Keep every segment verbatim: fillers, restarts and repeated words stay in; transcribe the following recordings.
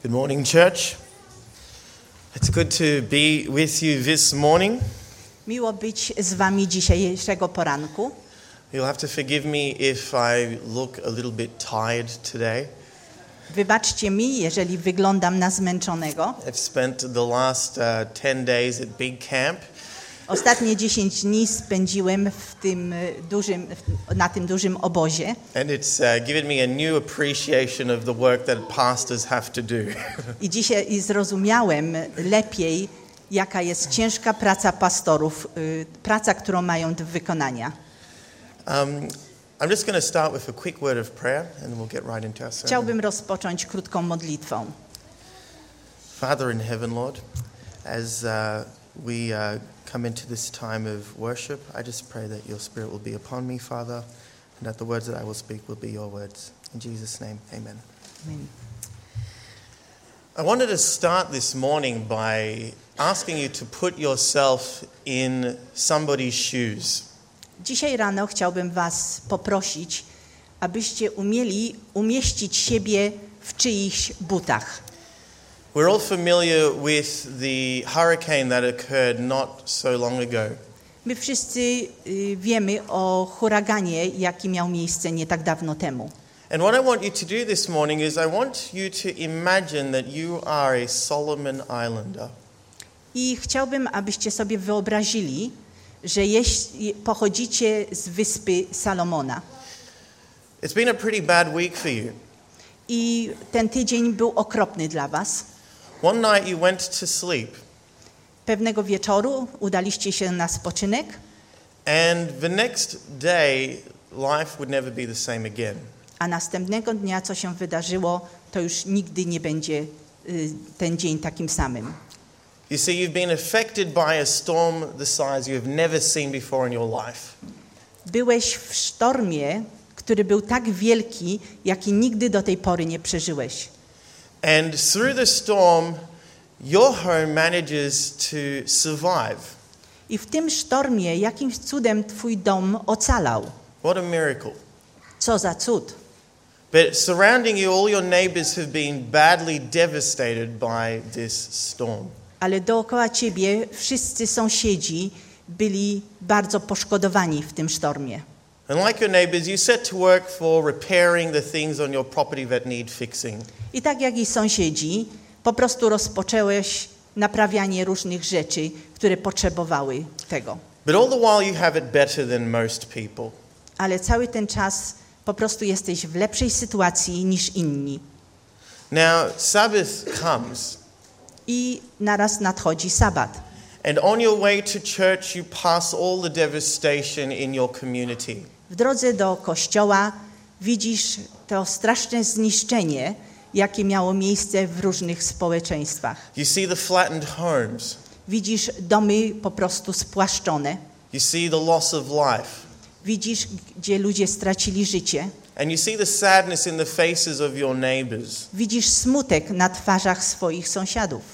Good morning, church. It's good to be with you this morning. Miło być z wami dzisiejszego poranku. You'll have to forgive me if I look a little bit tired today. Wybaczcie mi, jeżeli wyglądam na zmęczonego. I've spent the last uh, ten days at Big Camp. Ostatnie dziesięć dni spędziłem w tym dużym, na tym dużym obozie. And it's uh, given me a new appreciation of the work that pastors have to do. I dzisiaj zrozumiałem lepiej, jaka jest ciężka praca pastorów, praca, którą mają do wykonania. Um, I'm just going to start with a quick word of prayer and then we'll get right into our sermon. Chciałbym rozpocząć krótką modlitwą. Father in heaven, Lord, as uh, we uh, come into this time of worship, I just pray that your Spirit will be upon me, Father, and that the words that I will speak will be your words. In Jesus' name, amen. Amen. I wanted to start this morning by asking you to put yourself in somebody's shoes. Dzisiaj rano chciałbym was poprosić, abyście umieli umieścić siebie w czyichś butach. We're all familiar with the hurricane that occurred not so long ago. My wszyscy y, wiemy o huraganie, jaki miał miejsce nie tak dawno temu. And what I want you to do this morning is I want you to imagine that you are a Solomon Islander. I chciałbym, abyście sobie wyobrazili, że jeśli pochodzicie z wyspy Salomona. It's been a pretty bad week for you. I ten tydzień był okropny dla was. One night you went to sleep. Pewnego wieczoru udaliście się na spoczynek. And the next day life would never be the same again. A następnego dnia, co się wydarzyło, to już nigdy nie będzie y, ten dzień takim samym. You see, you've been affected by a storm the size you have never seen before in your life. Byłeś w sztormie, który był tak wielki, jaki nigdy do tej pory nie przeżyłeś. And through the storm, your home manages to survive. I w tym sztormie jakimś cudem twój dom ocalał. What a miracle. Co za cud. But surrounding you, all your neighbors have been badly devastated by this storm. Ale dookoła ciebie wszyscy sąsiedzi byli bardzo poszkodowani w tym sztormie. And like your neighbors, you set to work for repairing the things on your property that need fixing. I tak jak i sąsiedzi, po prostu rozpoczęłeś naprawianie różnych rzeczy, które potrzebowały tego. But all the while you have it better than most people. Ale cały ten czas po prostu jesteś w lepszej sytuacji niż inni. Now, Sabbath comes. I naraz nadchodzi sabat. And on your way to church, you pass all the devastation in your community. W drodze do kościoła widzisz to straszne zniszczenie, jakie miało miejsce w różnych społeczeństwach. You see the flattened homes. Widzisz domy po prostu spłaszczone. You see the loss of life. Widzisz, gdzie ludzie stracili życie. And you see the sadness in the faces of your neighbors. Widzisz smutek na twarzach swoich sąsiadów.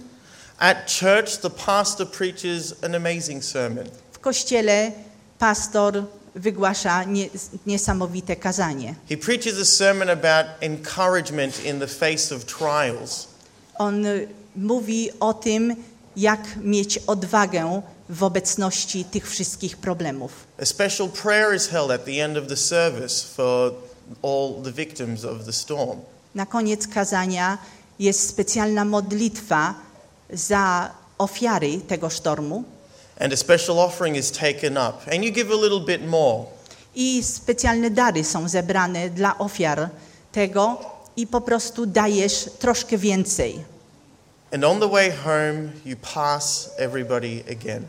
At church, the pastor preaches an amazing sermon. W kościele pastor wygłasza nie, niesamowite kazanie. He preaches a sermon about encouragement in the face of trials. On mówi o tym, jak mieć odwagę w obecności tych wszystkich problemów. A special prayer is held at the end of the service for all the victims of the storm. Na koniec kazania jest specjalna modlitwa za ofiary tego sztormu. And a special offering is taken up. And you give a little bit more. I specjalne dary są zebrane dla ofiar tego i po prostu dajesz troszkę więcej. And on the way home, you pass everybody again.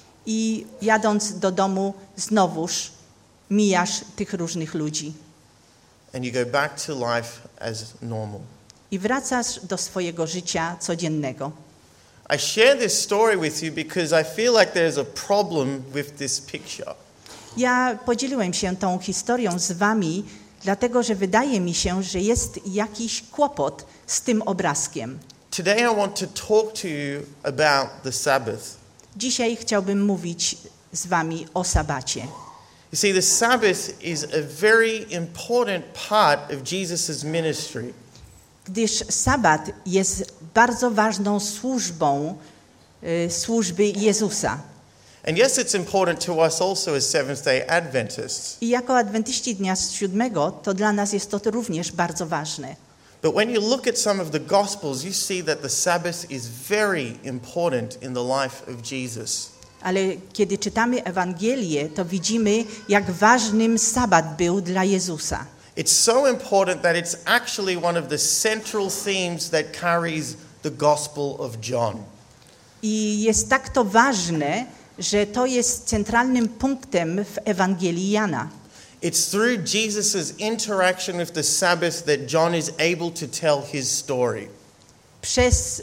I jadąc do domu znowuż mijasz tych różnych ludzi. And you go back to life as normal. I wracasz do swojego życia codziennego. I share this story with you because I feel like there's a problem with this picture. Ja podzieliłem się tą historią z wami, dlatego że wydaje mi się, że jest jakiś kłopot z tym obrazkiem. Today I want to talk to you about the Sabbath. Dzisiaj chciałbym mówić z wami o sabacie. You see, the Sabbath is a very important part of Jesus' ministry. gdyż sabat jest bardzo ważną służbą y, służby Jezusa. And yes, it's important to us also as Seventh-day Adventists. I jako adwentyści dnia siódmego to dla nas jest to również bardzo ważne. But when you look at some of the Gospels, you see that the Sabbath is very important in the life of Jesus. Ale kiedy czytamy Ewangelię, to widzimy, jak ważnym sabat był dla Jezusa. It's so important that it's actually one of the central themes that carries the Gospel of John. I jest tak to ważne, że to jest centralnym punktem w Ewangelii Jana. It's through Jesus' interaction with the Sabbath that John is able to tell his story. Przez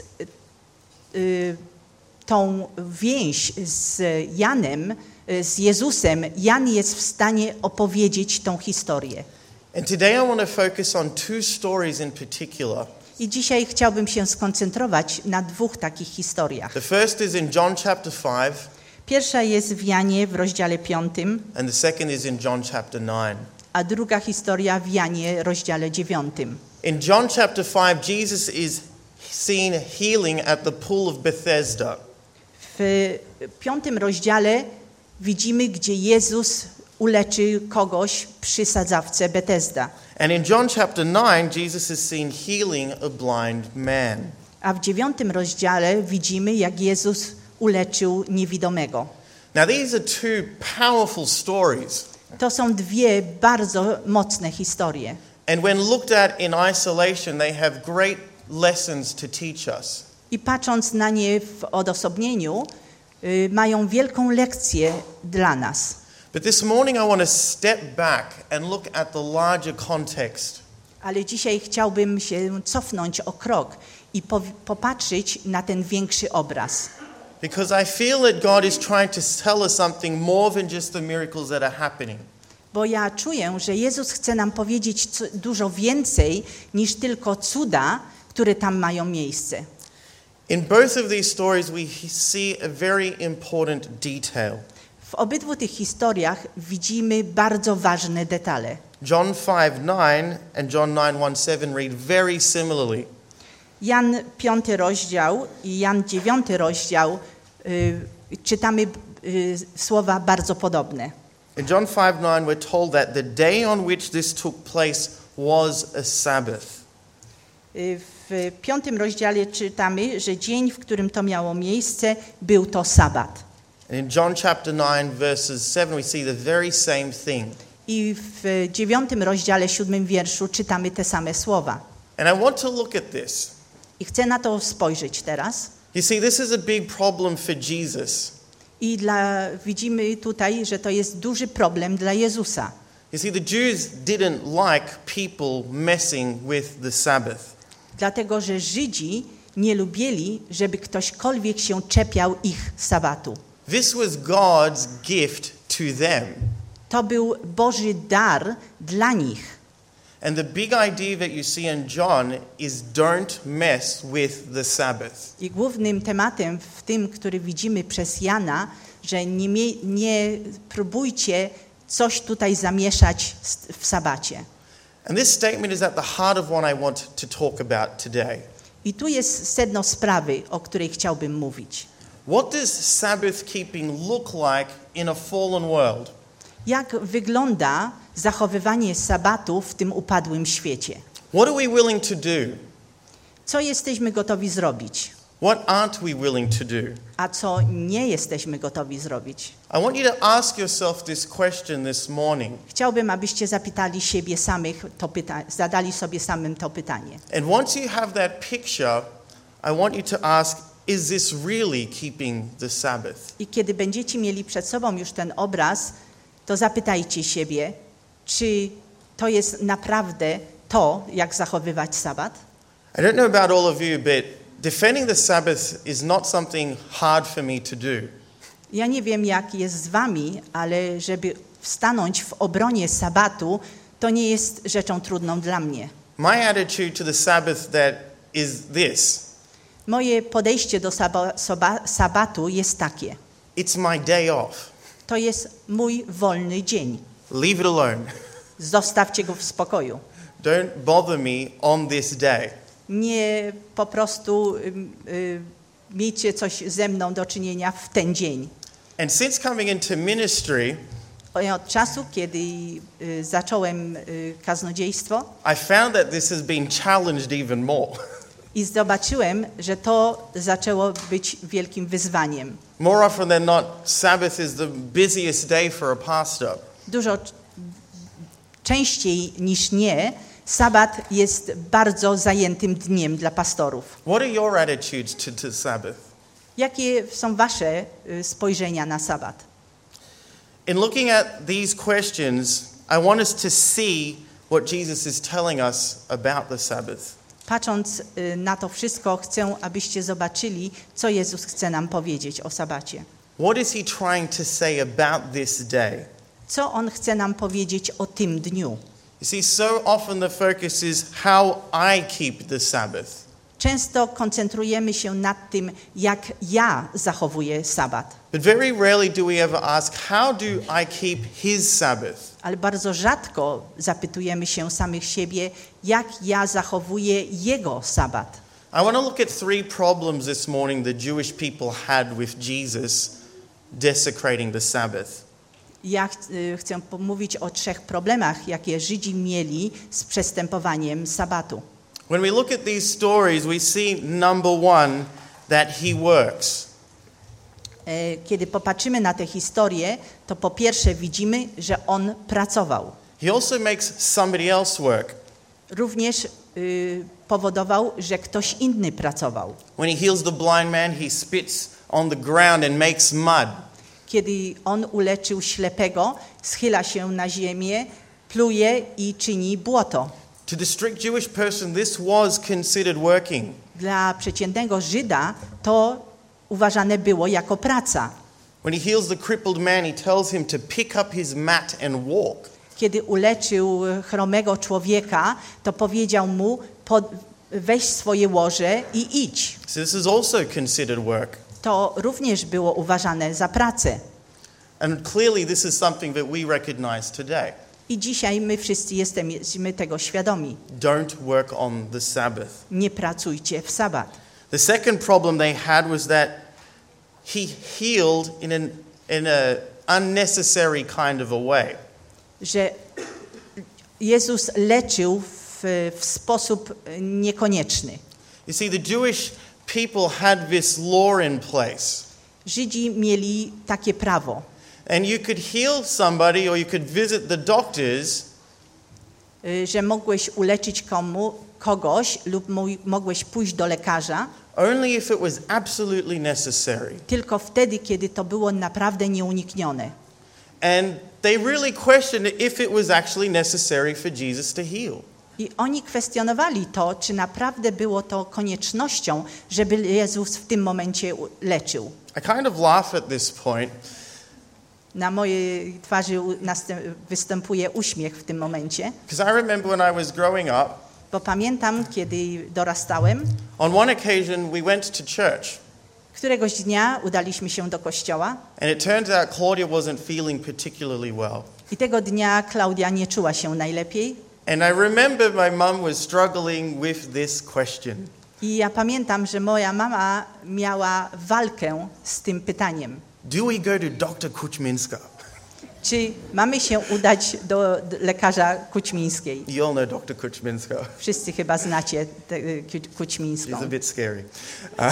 y, tą więź z Janem, y, z Jezusem, Jan jest w stanie opowiedzieć tą historię. And today I want to focus on two stories in particular. I dzisiaj chciałbym się skoncentrować na dwóch takich historiach. The first is in John chapter five, Pierwsza jest w Janie w rozdziale piątym, and the second is in John chapter nine. a druga historia w Janie rozdziale dziewiątym. In John chapter five, Jesus is seen healing at the pool of Bethesda. W piątym rozdziale widzimy, gdzie Jezus uleczy kogoś przy sadzawce Betesda. And in John chapter nine, Jesus is seen healing a blind man. A w dziewiątym rozdziale widzimy, jak Jezus uleczył niewidomego. Now these are two powerful stories. To są dwie bardzo mocne historie. And when looked at in isolation, they have great lessons to teach us. I patrząc na nie w odosobnieniu, y, mają wielką lekcję dla nas. But this morning I want to step back and look at the larger context. Ale dzisiaj chciałbym się cofnąć o krok i po, popatrzeć na ten większy obraz. Because I feel that God is trying to tell us something more than just the miracles that are happening. Bo ja czuję, że Jezus chce nam powiedzieć co, dużo więcej niż tylko cuda, które tam mają miejsce. In both of these stories we see a very important detail. W obydwu tych historiach widzimy bardzo ważne detale. John five nine and John nine one seven read very similarly. Jan piąty rozdział i Jan dziewiąty rozdział y, czytamy y, słowa bardzo podobne. In John five nine we're told that the day on which this took place was a Sabbath. Y, w piątym rozdziale czytamy, że dzień, w którym to miało miejsce, był to sabat. And in John chapter nine verses seven we see the very same thing. I w dziewiątym rozdziale, siódmym wierszu czytamy te same słowa. And I want to look at this. I chcę na to spojrzeć teraz. You see, this is a big problem for Jesus. I dla, widzimy tutaj, że to jest duży problem dla Jezusa. You see, the Jews didn't like people messing with the Sabbath. Dlatego, że Żydzi nie lubili, żeby ktośkolwiek się czepiał ich sabatu. This was God's gift to them. To był Boży dar dla nich. And the big idea that you see in John is don't mess with the Sabbath. I głównym tematem w tym, który widzimy przez Jana, że nie, mie, nie próbujcie coś tutaj zamieszać w sabacie. And this statement is at the heart of what I want to talk about today. I tu jest sedno sprawy, o której chciałbym mówić. What does Sabbath keeping look like in a fallen world? Jak wygląda zachowywanie sabatu w tym upadłym świecie? What are we willing to do? Co jesteśmy gotowi zrobić? What aren't we willing to do? A co nie jesteśmy gotowi zrobić? I want you to ask yourself this question this morning. Chciałbym, abyście zapytali siebie samych to pyta- zadali sobie samym to pytanie. And once you have that picture, I want you to ask, is this really keeping the Sabbath? I kiedy będziecie mieli przed sobą już ten obraz, to zapytajcie siebie, czy to jest naprawdę to, jak zachowywać sabat? I don't know about all of you, but defending the Sabbath is not something hard for me to do. Ja nie wiem, jak jest z wami, ale żeby stanąć w obronie sabatu, to nie jest rzeczą trudną dla mnie. My attitude to the Sabbath that is this. Moje podejście do saba- soba- sabatu jest takie. It's my day off. To jest mój wolny dzień. Leave it alone. Zostawcie go w spokoju. Don't bother me on this day. Nie po prostu y, y, miejcie coś ze mną do czynienia w ten dzień. And since coming into ministry, Od czasu, kiedy y, zacząłem y, kaznodziejstwo I found that this has been challenged even more. i zobaczyłem, że to zaczęło być wielkim wyzwaniem. More often than not, Sabbath is the busiest day for a pastor. Dużo c- częściej niż nie, sabat jest bardzo zajętym dniem dla pastorów. What are your attitudes to, to Sabbath? Jakie są wasze y, spojrzenia na sabat? In looking at these questions, I want us to see what Jesus is telling us about the Sabbath. Patrząc y, na to wszystko, chcę, abyście zobaczyli, co Jezus chce nam powiedzieć o sabacie. What is he trying to say about this day? Co On chce nam powiedzieć o tym dniu? You see, so often the focus is how I keep the Sabbath. Często koncentrujemy się nad tym, jak ja zachowuję sabat, But very rarely do we ever ask, how do I keep his Sabbath? ale bardzo rzadko zapytujemy się samych siebie, jak ja zachowuję Jego sabat. I want to look at three problems this morning the Jewish people had with Jesus desecrating the Sabbath. Ja ch- y, chcę pomówić o trzech problemach, jakie Żydzi mieli z przestępowaniem sabatu. When we look at these stories, we see number one, that he works. E, Kiedy popatrzymy na tę historię, to po pierwsze widzimy, że on pracował. He also makes somebody else work. Również y, powodował, że ktoś inny pracował. When he heals the blind man, he spits on the ground and makes mud. Kiedy on uleczył ślepego, schyla się na ziemię, pluje i czyni błoto. To the strict Jewish person, this was considered working. Dla przeciętnego Żyda to uważane było jako praca. When he heals the crippled man, he tells him to pick up his mat and walk. Kiedy uleczył chromego człowieka, to powiedział mu, pod, weź swoje łoże i idź. So this is also considered work. To również było uważane za pracę. And clearly this is something that we recognize today. I dzisiaj my wszyscy jesteśmy tego świadomi. Don't work on the Sabbath. Nie pracujcie w sabat. The second problem they had was that he healed in an in a unnecessary kind of a way. Że Jezus leczył w, w sposób niekonieczny. You see, the Jewish people had this law in place. Żydzi mieli takie prawo, And you could heal somebody or you could visit the doctors, y, że mogłeś uleczyć komu, kogoś lub mo- mogłeś pójść do lekarza only if it was absolutely necessary. tylko wtedy, kiedy to było naprawdę nieuniknione. And they really questioned if it was actually necessary for Jesus to heal. I oni kwestionowali to, czy naprawdę było to koniecznością, żeby Jezus w tym momencie u- leczył. I kind of laugh at this point Na mojej twarzy u- następ- występuje uśmiech w tym momencie, because I remember when I was growing up, bo pamiętam, kiedy dorastałem, on one occasion we went to church. któregoś dnia udaliśmy się do kościoła And it turns out Claudia wasn't feeling particularly well. i tego dnia Klaudia nie czuła się najlepiej. And I remember my mum was struggling with this question. I ja pamiętam, że moja mama miała walkę z tym pytaniem. Do we go to doctor Kuchminska? Czy mamy się udać do d- lekarza Kućmińskiej? You all know doctor Kuchminska. Wszyscy chyba znacie tę Kućmińską. She's a bit scary. Uh,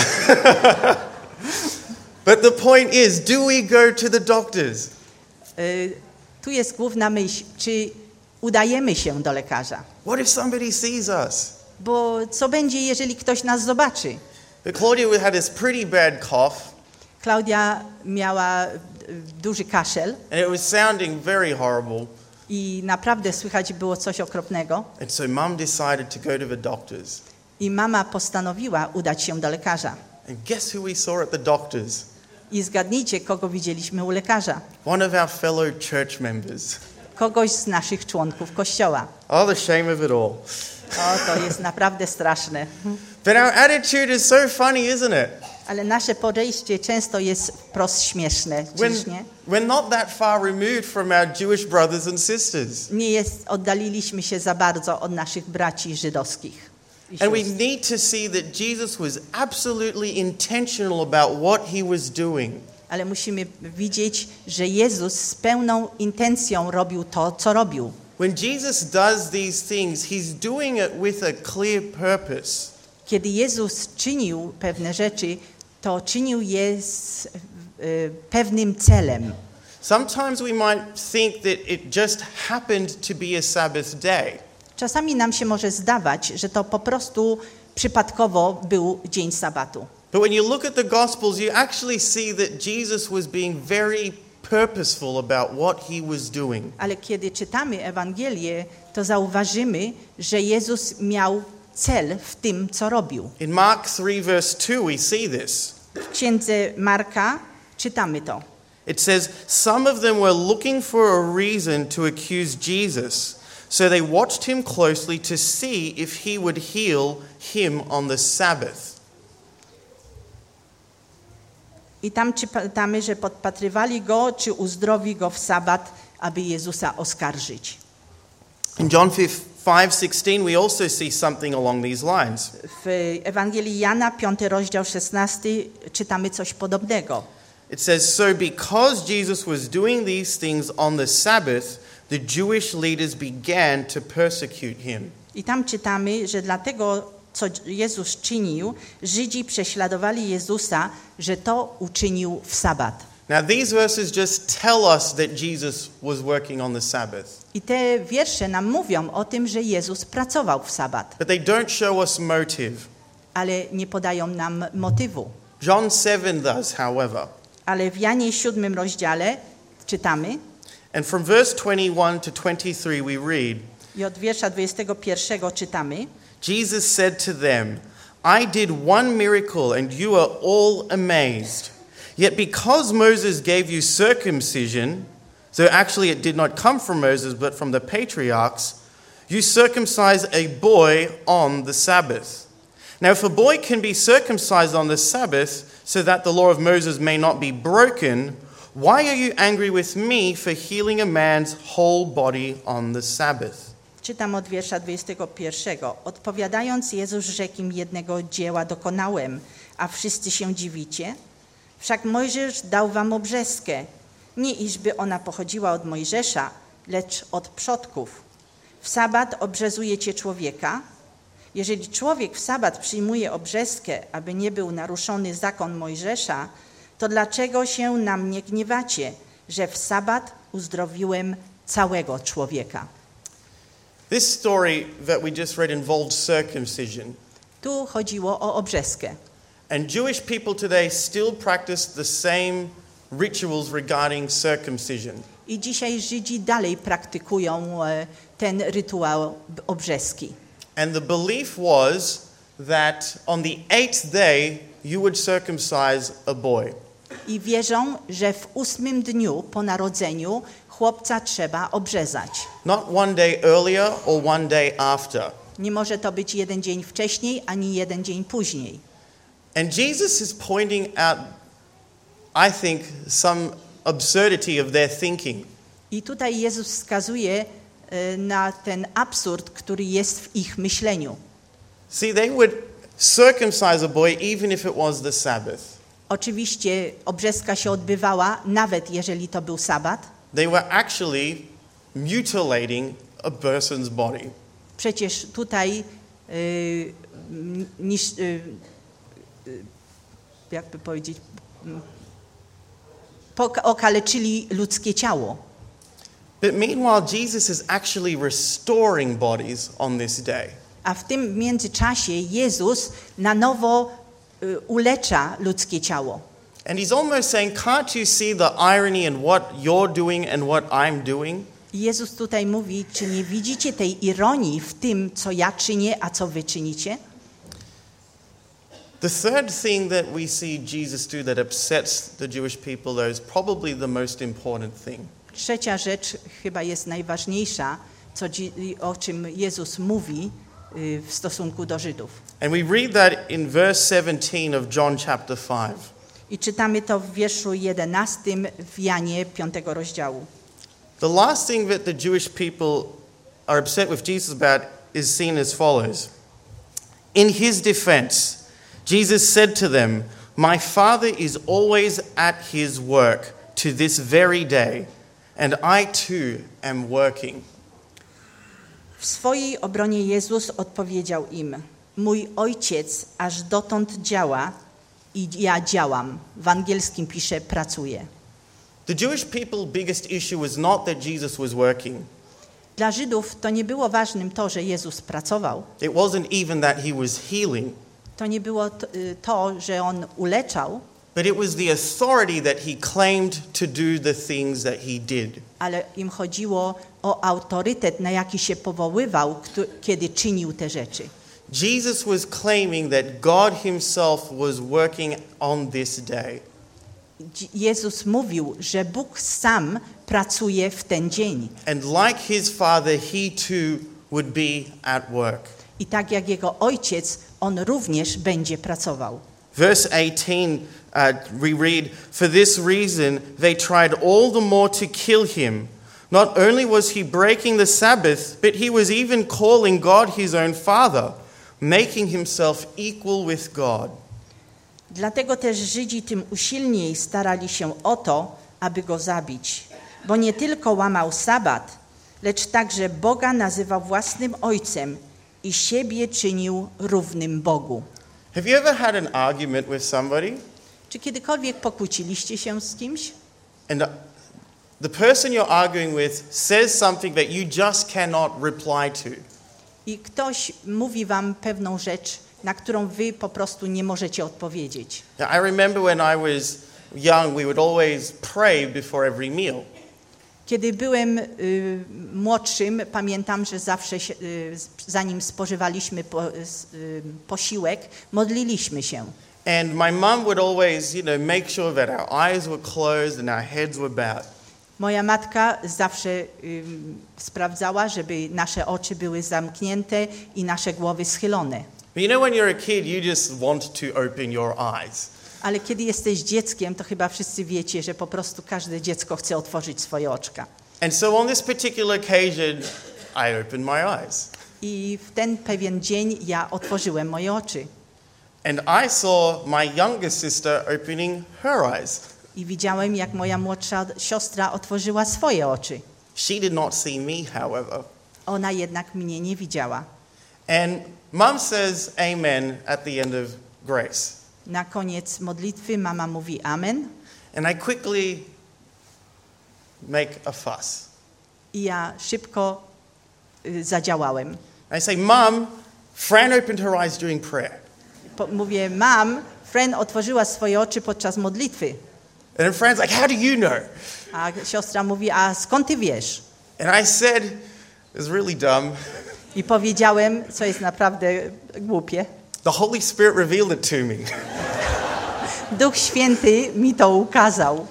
but the point is, do we go to the doctors? Y, Tu jest główna myśl, czy udajemy się do lekarza? What if somebody sees us? Bo co będzie, jeżeli ktoś nas zobaczy? But Claudia had this pretty bad cough, Klaudia miała y, duży kaszel and it was sounding very horrible. i naprawdę słychać było coś okropnego. And so mum decided to go to the doctors. I mama postanowiła udać się do lekarza. And guess who we saw at the doctors? I zgadnijcie, kogo widzieliśmy u lekarza. One of our fellow church members. Kogoś z naszych członków kościoła. Oh, the shame of it all. O, to jest naprawdę straszne. But our attitude is so funny, isn't it? Ale nasze podejście często jest wprost śmieszne, When, czyż nie? we're not that far removed from our Jewish brothers and sisters. Nie jest, oddaliliśmy się za bardzo od naszych braci żydowskich And we need to see that Jesus was absolutely intentional about what he was doing. Ale musimy widzieć, że Jezus z pełną intencją robił to, co robił. When Jesus does these things, he's doing it with a clear purpose. Kiedy Jezus czynił pewne rzeczy, to czynił je z y, pewnym celem. Sometimes we might think that it just happened to be a Sabbath day. Czasami nam się może zdawać, że to po prostu przypadkowo był dzień sabatu. But when you look at the Gospels, you actually see that Jesus was being very purposeful about what he was doing. Ale kiedy czytamy Ewangelię, to zauważymy, że Jezus miał cel w tym, co robił. In Mark three verse two we see this. W księdze Marka czytamy to. It says, some of them were looking for a reason to accuse Jesus, so they watched him closely to see if he would heal him on the Sabbath. I tam czytamy, że podpatrywali go, czy uzdrowi go w sabat, aby Jezusa oskarżyć. In John five sixteen we also see something along these lines. W Ewangelii Jana, piąty rozdział, szesnasty, czytamy coś podobnego. It says, so because Jesus was doing these things on the Sabbath, the Jewish leaders began to persecute him. I tam czytamy, że dlatego, co Jezus czynił, Żydzi prześladowali Jezusa, że to uczynił w sabat. Now these verses just tell us that Jesus was working on the Sabbath. I te wiersze nam mówią o tym, że Jezus pracował w sabat, But they don't show us motive. ale nie podają nam motywu. John seven does, however. Ale w Janie siódmym rozdziale czytamy And from verse twenty-one to twenty-three we read, i od wiersza dwudziestego pierwszego czytamy: Jesus said to them, I did one miracle and you are all amazed. Yet because Moses gave you circumcision, so actually it did not come from Moses but from the patriarchs, you circumcise a boy on the Sabbath. Now if a boy can be circumcised on the Sabbath so that the law of Moses may not be broken, why are you angry with me for healing a man's whole body on the Sabbath? Czytam od wiersza dwudziestego pierwszego. Odpowiadając, Jezus rzekł im: jednego dzieła dokonałem, a wszyscy się dziwicie? Wszak Mojżesz dał wam obrzezkę, nie iżby ona pochodziła od Mojżesza, lecz od przodków. W sabat obrzezujecie człowieka. Jeżeli człowiek w sabat przyjmuje obrzezkę, aby nie był naruszony zakon Mojżesza, to dlaczego się na mnie gniewacie, że w sabat uzdrowiłem całego człowieka? This story that we just read involved circumcision. Tu chodziło o obrzezkę. And Jewish people today still practice the same rituals regarding circumcision. I dzisiaj Żydzi dalej praktykują e, ten rytuał obrzezki. And the belief was that on the eighth day you would circumcise a boy. I wierzą, że w ósmym dniu po narodzeniu chłopca trzeba obrzezać. Not one day earlier or one day after. Nie może to być jeden dzień wcześniej, ani jeden dzień później. And Jesus is pointing out, I think, some absurdity of their thinking. I tutaj Jezus wskazuje e, na ten absurd, który jest w ich myśleniu. See, they would circumcise a boy even if it was the Sabbath. Oczywiście obrzezka się odbywała, nawet jeżeli to był sabat. They were actually mutilating a person's body. Przecież tutaj y, niż, y, y, jakby powiedzieć, poka- okaleczyli ludzkie ciało. But meanwhile, Jesus is actually restoring bodies on this day. A w tym międzyczasie Jezus na nowo y, ulecza ludzkie ciało. And he's almost saying, can't you see the irony in what you're doing and what I'm doing? I Jezus tutaj mówi, czy nie widzicie tej ironii w tym, co ja czynię, a co wy czynicie? The third thing that we see Jesus do that upsets the Jewish people, though, is probably the most important thing. Trzecia rzecz chyba jest najważniejsza, co, o czym Jezus mówi y, w stosunku do Żydów. And we read that in verse seventeen of John chapter five. I czytamy to w wierszu jedenastym w Janie piątego rozdziału. The last thing that the Jewish people are upset with Jesus about is seen as follows. In his defense, Jesus said to them, "My Father is always at his work to this very day, and I too am working." W swojej obronie Jezus odpowiedział im: mój ojciec aż dotąd działa i ja działam. W angielskim pisze pracuję. The Jewish people's biggest issue was not that Jesus was working. Dla Żydów to nie było ważnym to, że Jezus pracował. It wasn't even that he was healing. To nie było to, to, że on uleczał, But it was the authority that he claimed to do the things that he did. ale im chodziło o autorytet, na jaki się powoływał, kiedy czynił te rzeczy. Jesus was claiming that God himself was working on this day. Jezus mówił, że Bóg sam pracuje w ten dzień. And like his Father, he too would be at work. I tak jak jego ojciec, on również będzie pracował. Verse eighteen, uh, we read, "For this reason they tried all the more to kill him. Not only was he breaking the Sabbath, but he was even calling God his own Father, making himself equal with God." Dlatego też Żydzi tym usilniej starali się o to, aby go zabić, bo nie tylko łamał sabat, lecz także Boga nazywał własnym ojcem i siebie czynił równym Bogu. Have you ever had an argument with somebody Czy kiedykolwiek pokłóciliście się z kimś? and the person you're arguing with says something that you just cannot reply to? I ktoś mówi wam pewną rzecz, na którą wy po prostu nie możecie odpowiedzieć. Now, I remember when I was young, we would always pray before every meal. Kiedy byłem y, młodszym, pamiętam, że zawsze się, y, zanim spożywaliśmy po, y, posiłek, modliliśmy się. And my mum would always, you know, make sure that our eyes were closed and our heads were bowed. Moja matka zawsze y, sprawdzała, żeby nasze oczy były zamknięte i nasze głowy schylone. But you know, when you're a kid, you just want to open your eyes. Ale kiedy jesteś dzieckiem, to chyba wszyscy wiecie, że po prostu każde dziecko chce otworzyć swoje oczka. And so on this particular occasion, I opened my eyes. I w ten pewien dzień ja otworzyłem moje oczy. And I saw my younger sister opening her eyes. I widziałem, jak moja młodsza siostra otworzyła swoje oczy. She did not see me, however. Ona jednak mnie nie widziała. And Mum says amen at the end of grace. Na koniec modlitwy mama mówi amen. And I quickly make a fuss. I ja szybko y, zadziałałem. I say, "Mum, Fran opened her eyes during prayer." Po, mówię, mam, Fran otworzyła swoje oczy podczas modlitwy. And then Fran's like, "How do you know?" A siostra mówi, a skąd ty wiesz? And I said, it was really dumb. I powiedziałem, co jest naprawdę głupie. The Holy Spirit revealed it to me. Duch Święty mi to ukazał.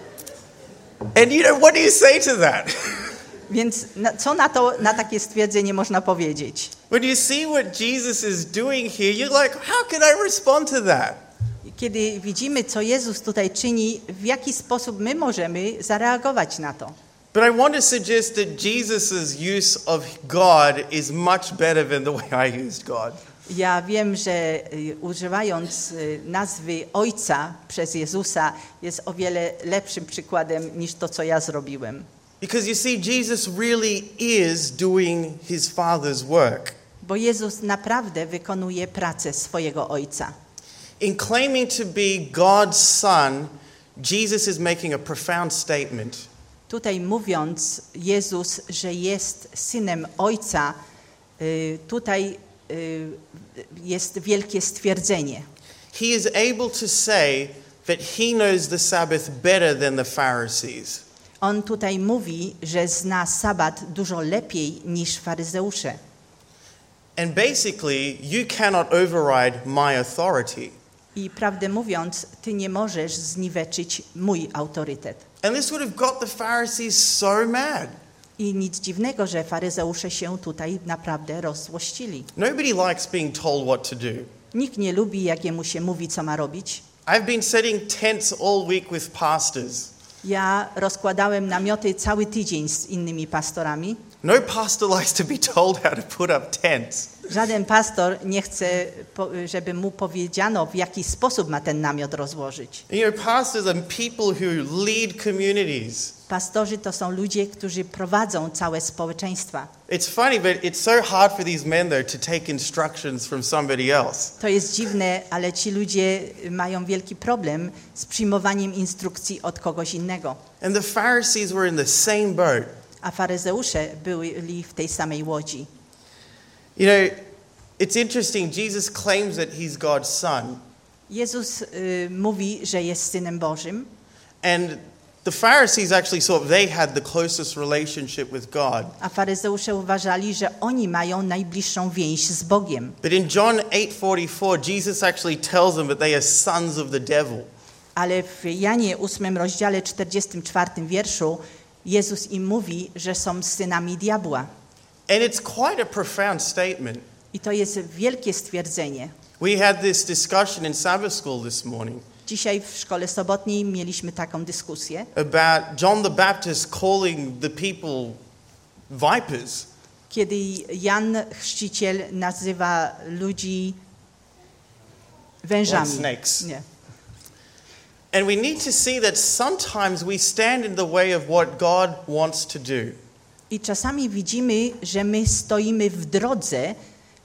And you know, what do you say to that? Więc na, co na to, na takie stwierdzenie można powiedzieć? When you see what Jesus is doing here, you're like, how can I respond to that? Kiedy widzimy, co Jezus tutaj czyni, w jaki sposób my możemy zareagować na to? But I want to suggest that Jesus' use of God is much better than the way I used God. Ja wiem, że y, używając y, nazwy Ojca przez Jezusa jest o wiele lepszym przykładem niż to, co ja zrobiłem. Because you see, Jesus really is doing his Father's work. Bo Jezus naprawdę wykonuje pracę swojego Ojca. In claiming to be God's Son, Jesus is making a profound statement. Tutaj mówiąc Jezus, że jest Synem Ojca, y, tutaj y, jest wielkie stwierdzenie. He is able to say that he knows the Sabbath better than the Pharisees. On tutaj mówi, że zna sabat dużo lepiej niż faryzeusze. And basically, you cannot override my authority. I prawdę mówiąc, ty nie możesz zniweczyć mój autorytet. And this would have got the Pharisees so mad. I nic dziwnego, że faryzeusze się tutaj naprawdę rozzłościli. Nobody likes being told what to do. Nikt nie lubi, jak jemu się mówi, co ma robić. I've been setting tents all week with pastors. Ja rozkładałem namioty cały tydzień z innymi pastorami. No pastor likes to be told how to put up tents. Żaden pastor nie chce, po- żeby mu powiedziano, w jaki sposób ma ten namiot rozłożyć. You know, pastors are people who lead communities. Pastorzy to są ludzie, którzy prowadzą całe społeczeństwa. It's funny, but it's so hard for these men, though, to take instructions from somebody else. To jest dziwne, ale ci ludzie mają wielki problem z przyjmowaniem instrukcji od kogoś innego. And the Pharisees were in the same boat. A faryzeusze byli w tej samej łodzi. You know, it's interesting. Jesus claims that he's God's son. Jezus y, mówi, że jest Synem Bożym, And the Pharisees actually thought they had the closest relationship with God. a faryzeusze uważali, że oni mają najbliższą więź z Bogiem. But in John eight forty-four, Jesus actually tells them that they are sons of the devil. Ale w Janie ósmym rozdziale czterdziestym czwartym wierszu Jezus im mówi, że są synami diabła. And it's quite a profound statement. I to jest wielkie stwierdzenie. We had this discussion in Sabbath school this morning Dzisiaj w szkole sobotniej mieliśmy taką dyskusję, about John the Baptist calling the people vipers. kiedy Jan Chrzciciel nazywa ludzi wężami. Or snakes. Nie. And we need to see that sometimes we stand in the way of what God wants to do. I czasami widzimy, że my stoimy w drodze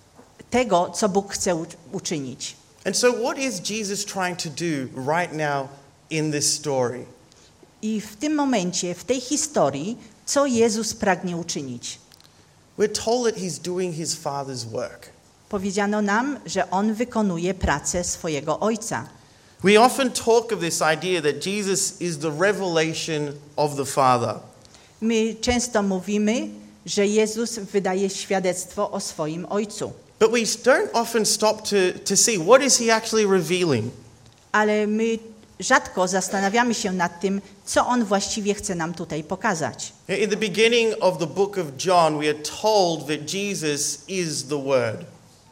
tego, co Bóg chce u- uczynić. And so what is Jesus trying to do right now in this story? I w tym momencie, w tej historii, co Jezus pragnie uczynić? We're told that he's doing his Father's work. Powiedziano nam, że On wykonuje pracę swojego Ojca. We often talk of this idea that Jesus is the revelation of the Father. My często mówimy, że Jezus wydaje świadectwo o swoim Ojcu. But we don't often stop to, to see what is he actually revealing. Ale my rzadko zastanawiamy się nad tym, co On właściwie chce nam tutaj pokazać. In the beginning of the book of John, we are told that Jesus is the Word.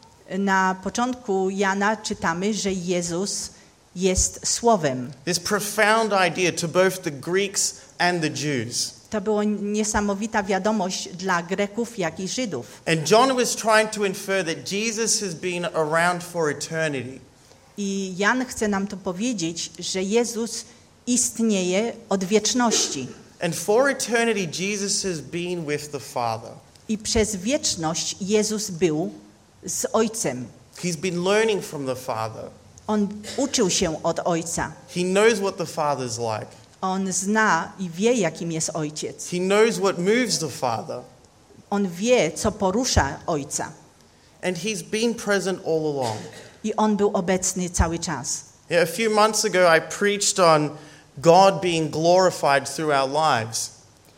Na początku Jana czytamy, że Jezus jest Słowem. This profound idea to both the Greeks and the Jews. To była niesamowita wiadomość dla Greków, jak i Żydów. And John was trying to infer that Jesus has been around for eternity. I Jan chce nam to powiedzieć, że Jezus istnieje od wieczności. And for eternity, Jesus has been with the Father. I przez wieczność Jezus był z Ojcem. He's been learning from the Father. On uczył się od Ojca. He knows what the Father's like. On zna i wie, jakim jest Ojciec. He knows what moves the Father. On wie, co porusza Ojca. And he's been present all along. I On był obecny cały czas. Yeah, a few months ago, I preached on God being glorified through our lives.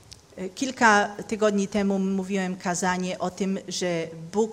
Kilka tygodni temu mówiłem kazanie o tym, że Bóg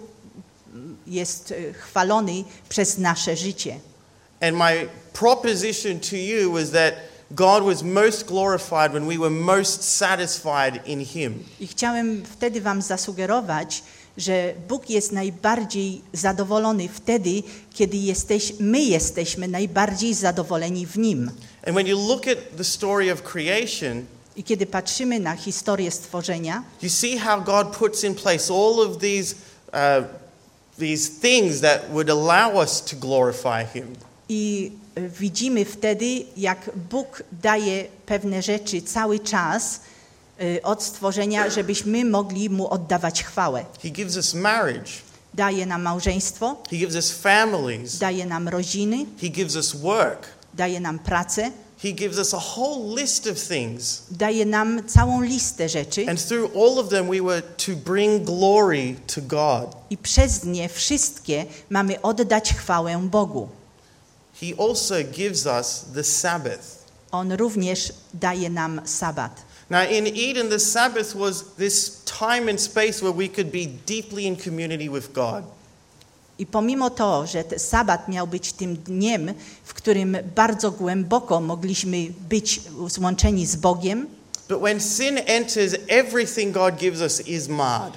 jest chwalony przez nasze życie. And my proposition to you was that God was most glorified when we were most satisfied in Him. I chciałem wtedy wam zasugerować, że Bóg jest najbardziej zadowolony wtedy, kiedy jesteś, my jesteśmy najbardziej zadowoleni w Nim. And when you look at the story of creation, I kiedy patrzymy na historię stworzenia, you see how God puts in place all of these, uh, these things that would allow us to glorify Him. i widzimy wtedy, jak Bóg daje pewne rzeczy cały czas y, od stworzenia, żebyśmy mogli Mu oddawać chwałę. He gives us marriage. Daje nam małżeństwo, He gives us families. daje nam rodziny, He gives us work. daje nam pracę, He gives us a whole list of things. daje nam całą listę rzeczy And through all of them, we were to bring glory to God. i przez nie wszystkie mamy oddać chwałę Bogu. He also gives us the Sabbath. On również daje nam sabat. Now, in Eden, the Sabbath was this time and space where we could be deeply in community with God. I pomimo to, że ten sabat miał być tym dniem, w którym bardzo głęboko mogliśmy być złączeni z Bogiem, But when sin enters, everything God gives us is marred.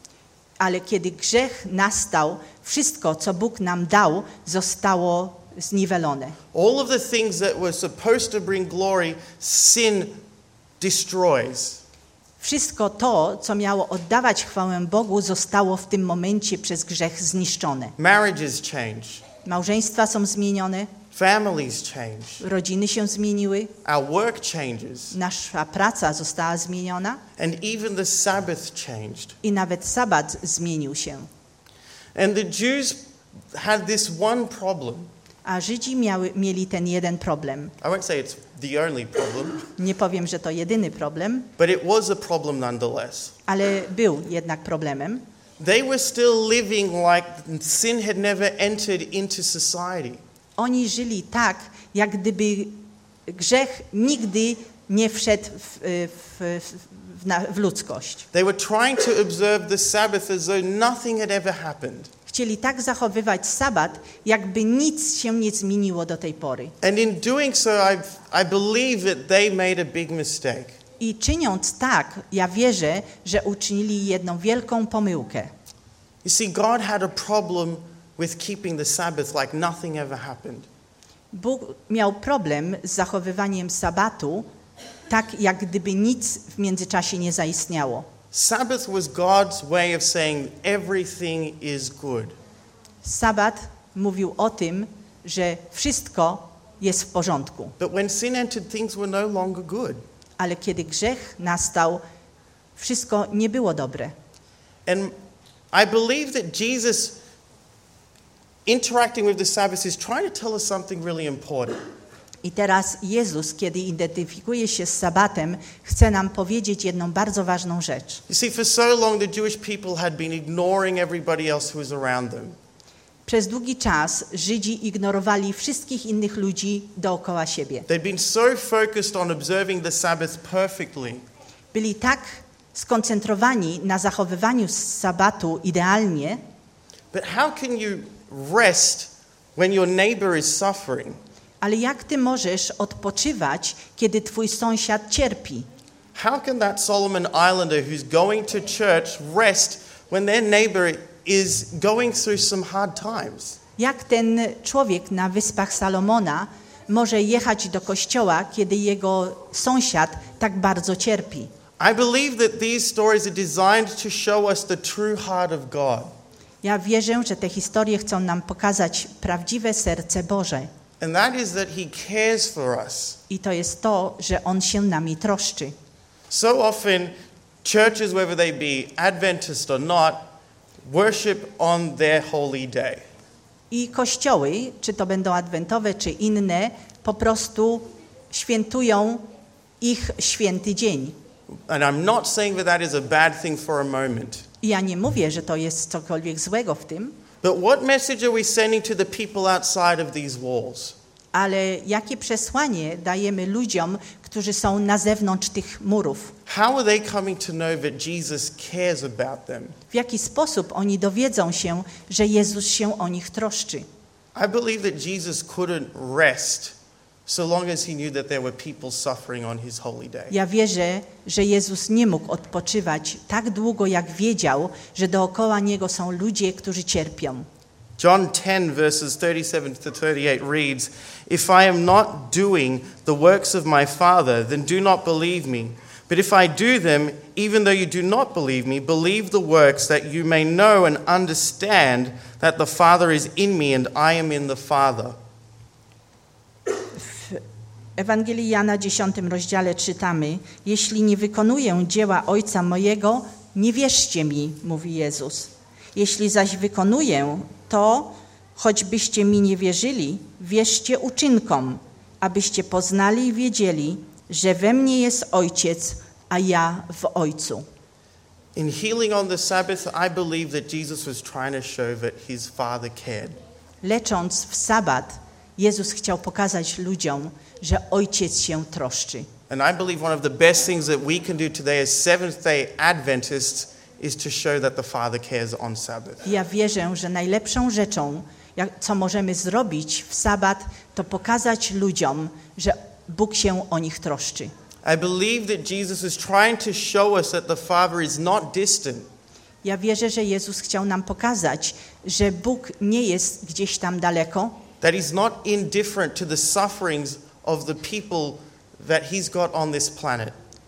ale kiedy grzech nastał, wszystko, co Bóg nam dał, zostało zniwelone. All of the things that were supposed to bring glory, sin destroys. Wszystko to, co miało oddawać chwałę Bogu, zostało w tym momencie przez grzech zniszczone. Marriages change. Małżeństwa są zmienione, Families change. rodziny się zmieniły, Our work changes. nasza praca została zmieniona And even the Sabbath changed. i nawet sabat zmienił się. And the Jews had this one problem. A Żydzi miały, mieli ten jeden problem. I won't say it's the only problem, Nie powiem, że to jedyny problem, but it was a problem nonetheless. ale był jednak problemem. They were still living like sin had never entered into society. Oni żyli tak, jak gdyby grzech nigdy nie wszedł w, w, w, na, w ludzkość. They were trying to observe the Sabbath as though nothing had ever happened. Chcieli tak zachowywać sabat, jakby nic się nie zmieniło do tej pory. And in doing so, I, I believe that they made a big mistake. I czyniąc tak, ja wierzę, że uczynili jedną wielką pomyłkę. You see, God had a problem with keeping the Sabbath like nothing ever happened. Bóg miał problem z zachowywaniem sabatu, tak jak gdyby nic w międzyczasie nie zaistniało. Sabbath was God's way of saying everything is good. Sabat mówił o tym, że wszystko jest w porządku. But when sin entered, things were no longer good. Ale kiedy grzech nastał, wszystko nie było dobre. And I believe that Jesus interacting with the Sabbath is trying to tell us something really important. I teraz Jezus, kiedy identyfikuje się z sabatem, chce nam powiedzieć jedną bardzo ważną rzecz. You see, for so long the Jewish people had been ignoring everybody else who was around them. Przez długi czas Żydzi ignorowali wszystkich innych ludzi dookoła siebie. They'd been so focused on observing the Sabbath perfectly Byli tak skoncentrowani na zachowywaniu sabatu idealnie, but how can you rest when your neighbor is suffering? ale jak ty możesz odpoczywać, kiedy twój sąsiad cierpi? How can that Solomon Islander who's going to church rest when their neighbor is going through some hard times? Jak ten człowiek na Wyspach Salomona może jechać do kościoła, kiedy jego sąsiad tak bardzo cierpi? I believe that these stories are designed to show us the true heart of God. Ja wierzę, że te historie chcą nam pokazać prawdziwe serce Boże. And that is that he cares for us. I to jest to, że On się nami troszczy. So often, churches, whether they be Adventist or not, worship on their holy day. I kościoły, czy to będą adwentowe, czy inne, po prostu świętują ich święty dzień. And I'm not saying that that is a bad thing for a moment. I ja nie mówię, że to jest cokolwiek złego w tym, But what message are we sending to the people outside of these walls? ale jakie przesłanie dajemy ludziom, którzy są na zewnątrz tych murów? How are they coming to know that Jesus cares about them? W jaki sposób oni dowiedzą się, że Jezus się o nich troszczy? I believe that Jesus couldn't rest so long as he knew that there were people suffering on his holy day. Ja wierzę, że Jezus nie mógł odpoczywać tak długo, jak wiedział, że dookoła Niego są ludzie, którzy cierpią. John ten verses thirty-seven to thirty-eight reads, "If I am not doing the works of my Father, then do not believe me. But if I do them, even though you do not believe me, believe the works that you may know and understand that the Father is in me and I am in the Father." W Ewangelii Jana dziesiątym rozdziale czytamy: Jeśli nie wykonuję dzieła Ojca mojego, nie wierzcie mi, mówi Jezus. Jeśli zaś wykonuję, to choćbyście mi nie wierzyli, wierzcie uczynkom, abyście poznali i wiedzieli, że we mnie jest Ojciec, a ja w Ojcu. In healing on the Sabbath, I believe that Jesus was trying to show that his Father cared. Lecząc w sabat, Jezus chciał pokazać ludziom, że Ojciec się troszczy. And I believe one of the best things that we can do today as Seventh-day Adventists is to show that the Father cares on Sabbath. Ja wierzę, że najlepszą rzeczą, jak, co możemy zrobić w sabat, to pokazać ludziom, że Bóg się o nich troszczy. I believe that Jesus is trying to show us that the Father is not distant. Ja wierzę, że Jezus chciał nam pokazać, że Bóg nie jest gdzieś tam daleko, That he's not indifferent to the sufferings of the people that he's got on this planet.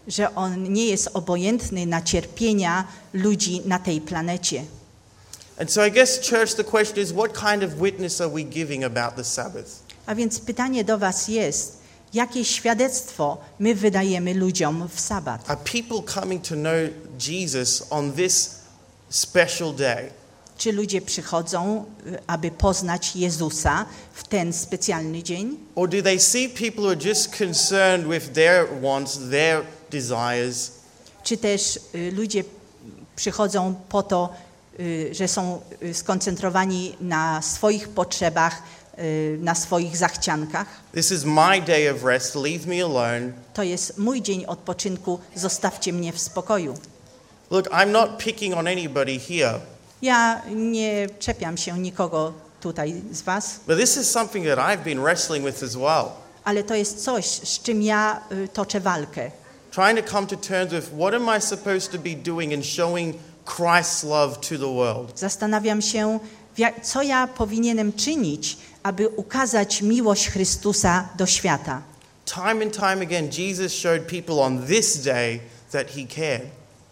że On nie jest obojętny na cierpienia ludzi na tej planecie. And so I guess, church, the question is, what kind of witness are we giving about the Sabbath? A więc pytanie do was jest, jakie świadectwo my wydajemy ludziom w sabat? Are people coming to know Jesus on this special day? Czy ludzie przychodzą, y, aby poznać Jezusa w ten specjalny dzień? Or do they see people who are just concerned with their wants, their desires? Czy też y, ludzie przychodzą po to, y, że są y, skoncentrowani na swoich potrzebach, y, na swoich zachciankach? This is my day of rest, leave me alone. To jest mój dzień odpoczynku, zostawcie mnie w spokoju. Look, I'm not picking on anybody here, Ja nie czepiam się nikogo tutaj z was, but this is something that I've been wrestling with as well. ale to jest coś, z czym ja y, toczę walkę. Trying to come to terms with what am I supposed to be doing in showing Christ's love to the world. Zastanawiam się, w jak- co ja powinienem czynić, aby ukazać miłość Chrystusa do świata. Time and time again, Jesus showed people on this day that he cared.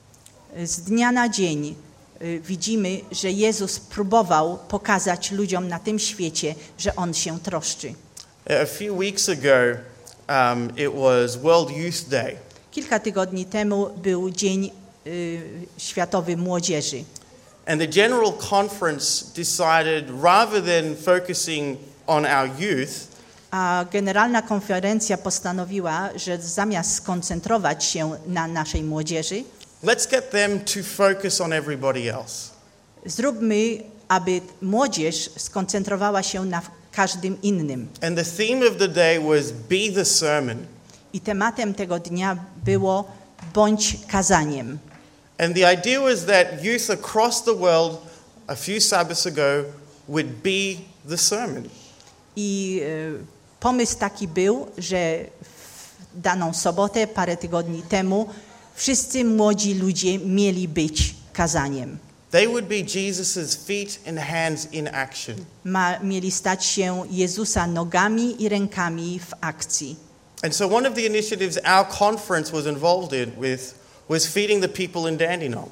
Z dnia na dzień y, widzimy, że Jezus próbował pokazać ludziom na tym świecie, że On się troszczy. A few weeks ago, um, it was World Youth Day. Kilka tygodni temu był Dzień y, Światowy Młodzieży. And the General Conference decided, rather than focusing on our youth, A Generalna Konferencja postanowiła, że zamiast skoncentrować się na naszej młodzieży, let's get them to focus on everybody else. zróbmy, aby młodzież skoncentrowała się na każdym innym. And the theme of the day was Be the Sermon. I tematem tego dnia było bądź kazaniem. And the idea was that youth across the world a few Sabbaths ago would be the sermon. I e, pomysł taki był, że w daną sobotę, parę tygodni temu, wszyscy młodzi ludzie mieli być kazaniem. They would be Jesus's feet and hands in action. Ma, mieli stać się Jezusa nogami i rękami w akcji. And so one of the initiatives our conference was involved in with was feeding the people in Dandenong.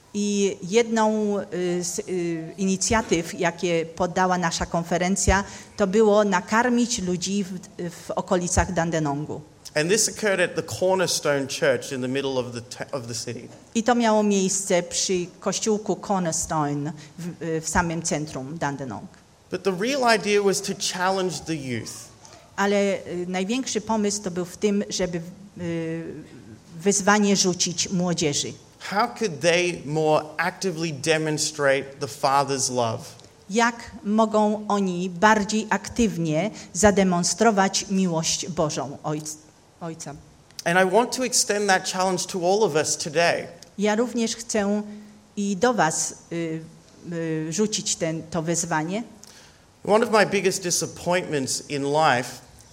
I jedną y, z y, inicjatyw, jakie podała nasza konferencja, to było nakarmić ludzi w, w okolicach Dandenongu. And this occurred at the Cornerstone Church in the middle of the ta- of the city. I to miało miejsce przy kościółku Cornerstone w, w samym centrum Dandenong. But the real idea was to challenge the youth. Ale y, największy pomysł to był w tym, żeby y, wyzwanie rzucić młodzieży. How could they more actively demonstrate the Father's love? Jak mogą oni bardziej aktywnie zademonstrować miłość Bożą Ojc, Ojca? And I want to extend that challenge to all of us today. Ja również chcę i do was y, y, rzucić ten, to wyzwanie. One of my biggest disappointments in life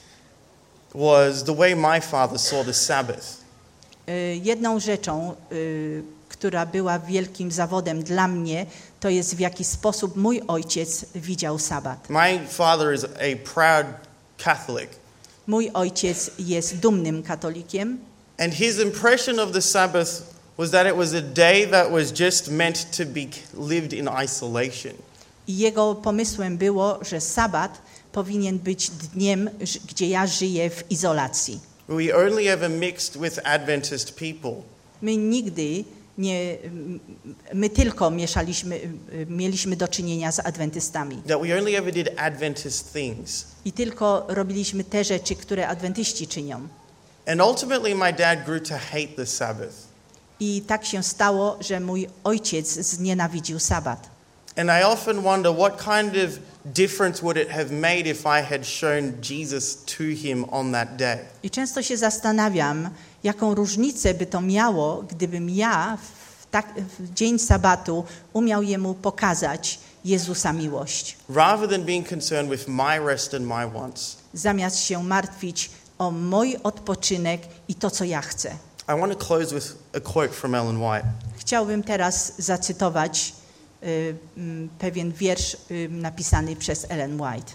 was the way my father saw the Sabbath. Y, jedną rzeczą, y, która była wielkim zawodem dla mnie, to jest w jaki sposób mój ojciec widział sabat. My father is a proud Catholic, Mój ojciec jest dumnym katolikiem and his impression of the Sabbath was that it was a day that was just meant to be lived in isolation. i jego pomysłem było, że sabat powinien być dniem, ż- gdzie ja żyję w izolacji. We only ever mixed with Adventist people. My nigdy nie, my tylko mieszaliśmy, mieliśmy do czynienia z adwentystami. That we only ever did Adventist things. I tylko robiliśmy te rzeczy, które adwentyści czynią. And ultimately my dad grew to hate the Sabbath. I tak się stało, że mój ojciec znienawidził sabat. And I often wonder what kind of difference would it have made if I had shown Jesus to him on that day. I często się zastanawiam, jaką różnicę by to miało, gdybym ja w, tak, w dzień sabatu umiał jemu pokazać Jezusa miłość, Rather than being concerned with my rest and my wants. zamiast się martwić o mój odpoczynek i to, co ja chcę. I want to close with a quote from Ellen White. Chciałbym teraz zacytować y, mm, pewien wiersz y, napisany przez Ellen White.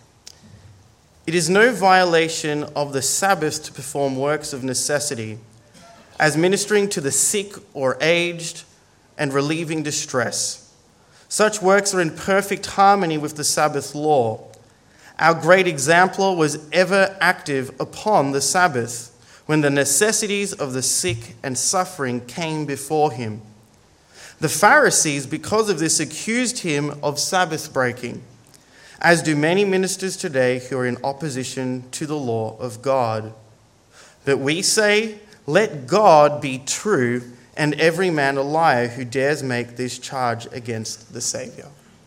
It is no violation of the Sabbath to perform works of necessity, as ministering to the sick or aged and relieving distress. Such works are in perfect harmony with the Sabbath law. Our great exemplar was ever active upon the Sabbath, when the necessities of the sick and suffering came before him. The Pharisees, because of this, accused him of Sabbath breaking, as do many ministers today who are in opposition to the law of God. But we say, let God be true and every man a liar who dares make this charge against the Savior.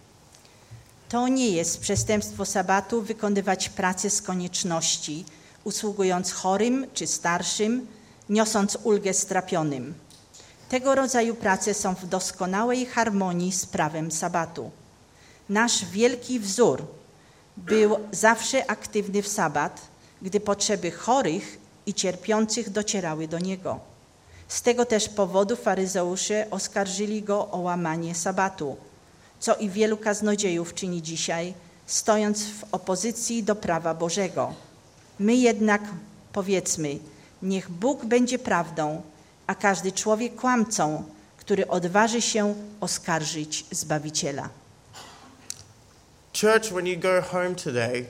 To nie jest przestępstwo sabatu wykonywać pracę z konieczności, usługując chorym czy starszym, niosąc ulgę strapionym. Tego rodzaju prace są w doskonałej harmonii z prawem sabatu. Nasz wielki wzór był zawsze aktywny w sabat, gdy potrzeby chorych i cierpiących docierały do niego. Z tego też powodu faryzeusze oskarżyli go o łamanie sabatu, co i wielu kaznodziejów czyni dzisiaj, stojąc w opozycji do prawa Bożego. My jednak powiedzmy, niech Bóg będzie prawdą, a każdy człowiek kłamcą, który odważy się oskarżyć Zbawiciela. Church, when you go home today,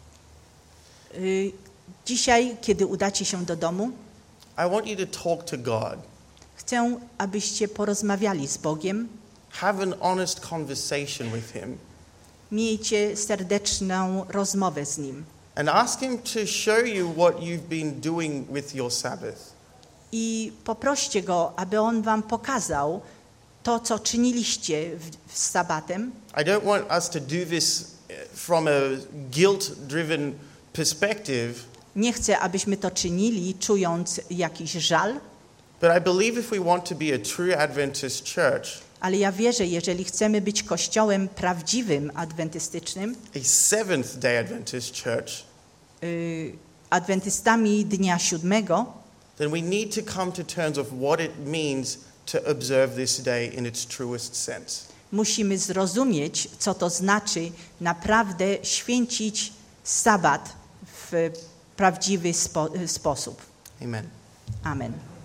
Y, Dzisiaj, kiedy udacie się do domu, I want you to talk to God. chcę, abyście porozmawiali z Bogiem, Have an honest conversation with him miejcie serdeczną rozmowę z Nim and ask him to show you what you've been doing with your Sabbath. i poproście Go, aby On wam pokazał to, co czyniliście w, z sabatem. I don't want us to do this from a guilt-driven perspective, Nie chcę, abyśmy to czynili, czując jakiś żal, but I believe if we want to be a true Adventist church, ale ja wierzę, jeżeli chcemy być kościołem prawdziwym, adwentystycznym, a Seventh-day Adventist church, y, adwentystami dnia siódmego, then we need to come to terms of what it means to observe this day in its truest sense. musimy zrozumieć, co to znaczy naprawdę święcić sabat w prawdziwy spo, sposób. Amen. Amen.